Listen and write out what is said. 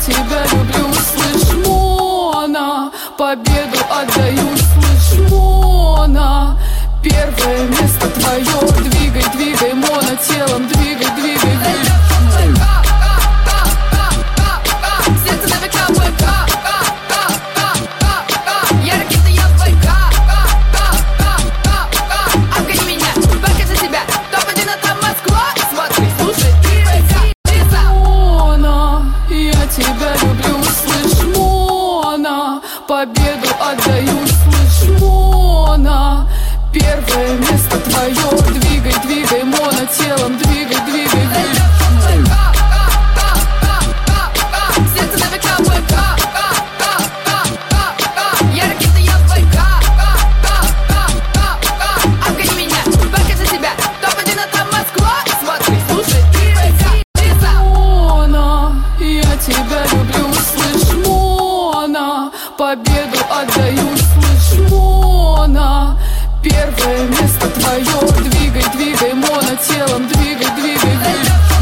тебя люблю, слышь, Мона. Победу отдаю, слышь, Мона. Первое место твое. Двигай, двигай, Мона, телом двигай, двигай, двигай. Сердце на века, ВК. Я ракета, я ВК. Обгони меня, покажи себя. Топ-1 это Москва. Смотри, слушай, ты Мона, я тебя люблю, слышь, Мона. Победу отдаю, слышь, Мона. Первое место твое. Двигай, двигай, Мона, телом двигай, двигай, двигай. Сердце на века, ВК. Я ракета, я ВК. Обгони меня, покажи себя. Топ-1 это Москва. Смотри, слушай, ты Мона, я тебя люблю, слышь, Мона. Победу отдаю, слышь, Мона. Первое место твое. Двигай, двигай, Мона, телом двигай, двигай, двигай.